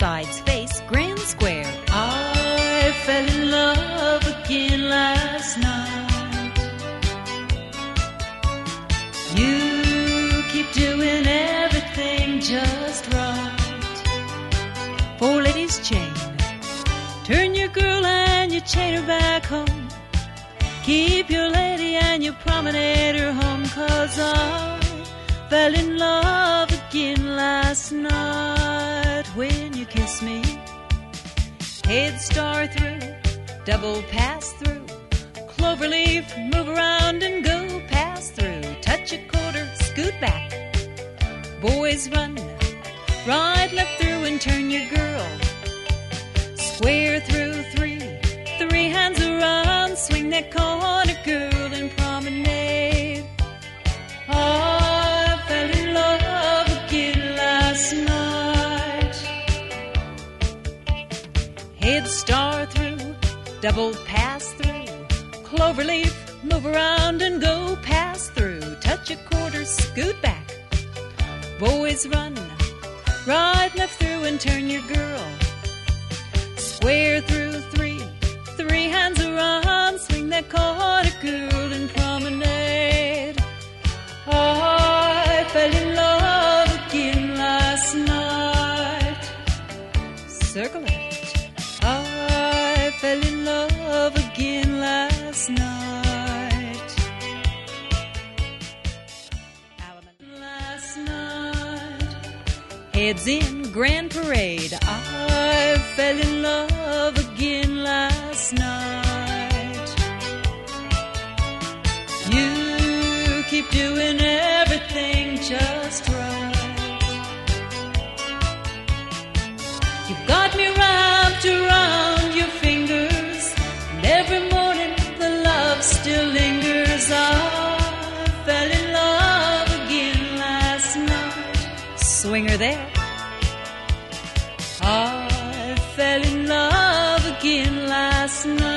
sides face grand square. I fell in love again last night. You keep doing everything just right. Four ladies chain. Turn your girl and you chain her back home. Keep your lady and you promenade her home. 'Cause I fell in love again last night when you kissed me. Head star through, double pass through, cloverleaf, move around and go pass through. Touch a quarter, scoot back. Boys run, right, left through and turn your girl. Square through three hands around, swing that corner, girl, and promenade. I fell in love again last night. Head star through, double pass through, cloverleaf, move around and go pass through. Touch a quarter, scoot back. Boys run, right, left through and turn your girl. Square through three hands around, swing that corner, girl, and promenade. I fell in love again last night. Circle it. I fell in love again last night. Last night. Heads in grand parade. I fell in love again last night. You keep doing everything just right. You've got me wrapped around your fingers, and every morning the love still lingers. I fell in love again last night. Swinger there. I fell in love again last night.